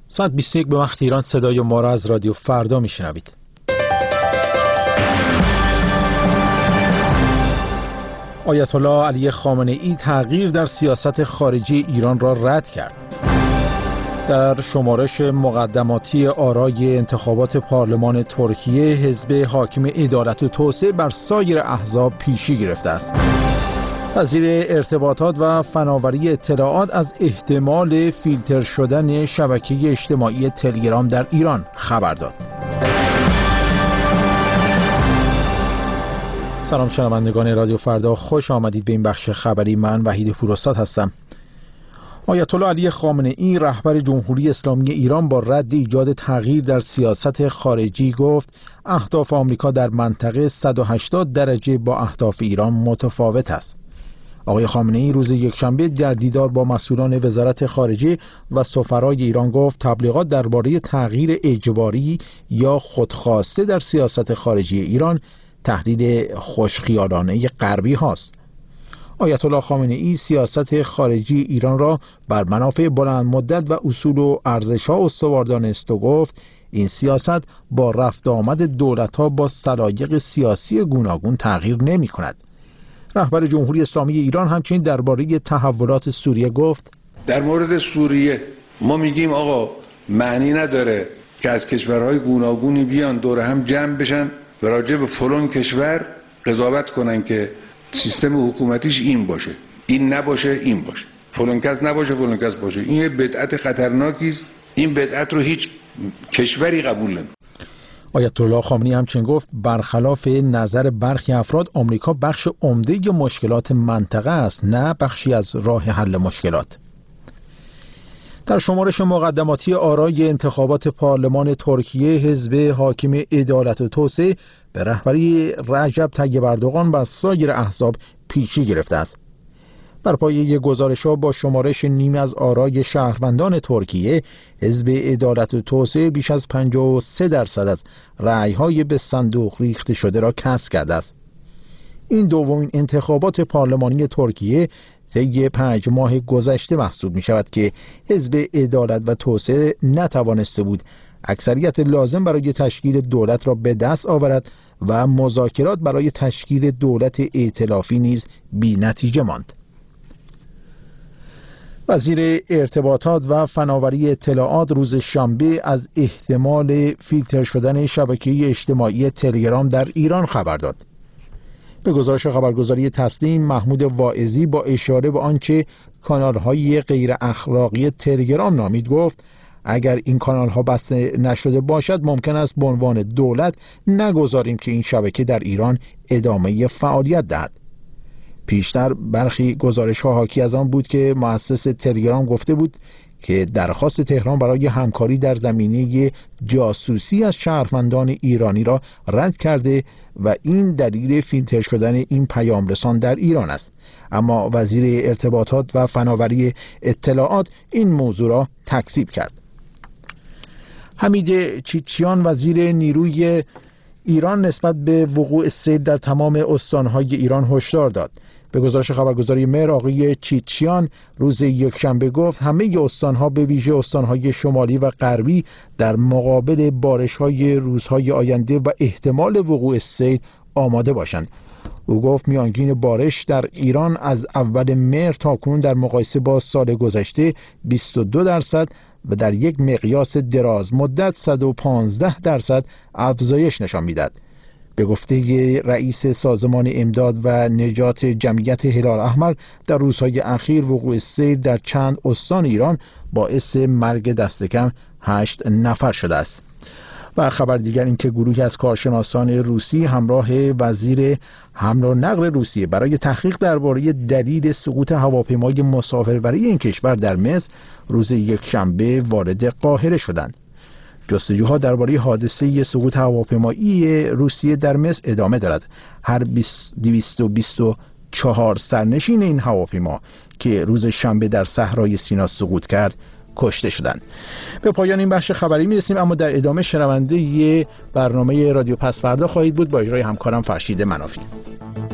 ساعت 21 به وقت ایران صدای ما را از رادیو فردا میشنوید. آیت الله علی خامنه ای تغییر در سیاست خارجی ایران را رد کرد. در شمارش مقدماتی آرای انتخابات پارلمان ترکیه، حزب حاکم عدالت و توسعه بر سایر احزاب پیشی گرفته است. وزیر ارتباطات و فناوری اطلاعات از احتمال فیلتر شدن شبکه اجتماعی تلگرام در ایران خبر داد. سلام شنوندگان رادیو فردا، خوش آمدید به این بخش خبری. من وحید پوراستاد هستم. آیت الله علی خامنه ای رهبر جمهوری اسلامی ایران با رد ایجاد تغییر در سیاست خارجی گفت اهداف آمریکا در منطقه 180 درجه با اهداف ایران متفاوت است. آقای خامنه ای روز یکشنبه در دیدار با مسئولان وزارت خارجه و سفرای ایران گفت تبلیغات درباره تغییر اجباری یا خودخواسته در سیاست خارجی ایران تحلیل خوشخیالانه غربی هاست. آیت الله خامنه ای سیاست خارجی ایران را بر منافع بلند مدت و اصول و ارزش‌ها استوار دانست و گفت این سیاست با رفت آمد دولت‌ها با سلایق سیاسی گوناگون تغییر نمی‌کند. رهبر جمهوری اسلامی ایران همچنین درباره تحولات سوریه گفت در مورد سوریه ما میگیم آقا معنی نداره که از کشورهای گوناگونی بیان دور هم جمع بشن و راجع به فلان کشور قضاوت کنن که سیستم حکومتیش این باشه، این نباشه، این باشه، فلان کس نباشه، فلان کس باشه. این یه بدعت خطرناکی است. این بدعت رو هیچ کشوری قبول نمی‌کنه. آیت الله خامنه‌ای همچنین گفت برخلاف نظر برخی افراد آمریکا بخش عمده مشکلات منطقه است، نه بخشی از راه حل مشکلات. در شمارش مقدماتی آرای انتخابات پارلمان ترکیه، حزب حاکم عدالت و توسعه به رهبری رجب طیب اردوغان و سایر احزاب پیشی گرفته است. بر پایه گزارش‌ها با شمارش نیمی از آرای شهروندان ترکیه، حزب عدالت و توسعه بیش از 53% از رأی‌های به صندوق ریخته شده را کسب کرده است. این دومین انتخابات پارلمانی ترکیه طی 5 ماه گذشته محسوب می‌شود که حزب عدالت و توسعه نتوانسته بود اکثریت لازم برای تشکیل دولت را به دست آورد و مذاکرات برای تشکیل دولت ائتلافی نیز بی‌نتیجه ماند. وزیر ارتباطات و فناوری اطلاعات روز شنبه از احتمال فیلتر شدن شبکه اجتماعی تلگرام در ایران خبر داد. به گزارش خبرگزاری تسنیم، محمود واعظی با اشاره به آنچه کانال‌های غیر اخلاقی تلگرام نامید گفت اگر این کانال‌ها بسته نشده باشد ممکن است به عنوان دولت نگذاریم که این شبکه در ایران ادامه فعالیت دهد. پیشتر برخی گزارش‌ها حاکی از آن بود که مؤسس تلگرام گفته بود که درخواست تهران برای همکاری در زمینه جاسوسی از شهروندان ایرانی را رد کرده و این دلیل فیلتر شدن این پیام رسان در ایران است. اما وزیر ارتباطات و فناوری اطلاعات این موضوع را تکذیب کرد. حمید چیچیان وزیر نیروی ایران نسبت به وقوع سیل در تمام استانهای ایران هشدار داد. به گزارش خبرگزاری مهر، آقای چیچیان روز یکشنبه گفت همه استانها به ویژه استانهای شمالی و غربی در مقابل بارش‌های روزهای آینده و احتمال وقوع سیل آماده باشند. او گفت میانگین بارش در ایران از اول مهر تاکنون در مقایسه با سال گذشته 22% و در یک مقیاس دراز مدت 115% افزایش نشان می‌دهد. به گفته رئیس سازمان امداد و نجات جمعیت هلال احمر در روزهای اخیر وقوع سیل در چند استان ایران باعث مرگ دست کم 8 نفر شده است. و خبر دیگر این که گروهی از کارشناسان روسی همراه وزیر حمل و نقل روسیه برای تحقیق درباره دلیل سقوط هواپیمای مسافربری این کشور در مصر روز یکشنبه وارد قاهره شدند. جستجوها درباره حادثه سقوط هواپیمایی روسیه در مصر ادامه دارد. هر 224 سرنشین این هواپیما که روز شنبه در صحرای سینا سقوط کرد کشته شدند. به پایان این بخش خبری میرسیم، اما در ادامه شنونده برنامه رادیو پس فردا خواهید بود با اجرای همکارم فرشید منافی.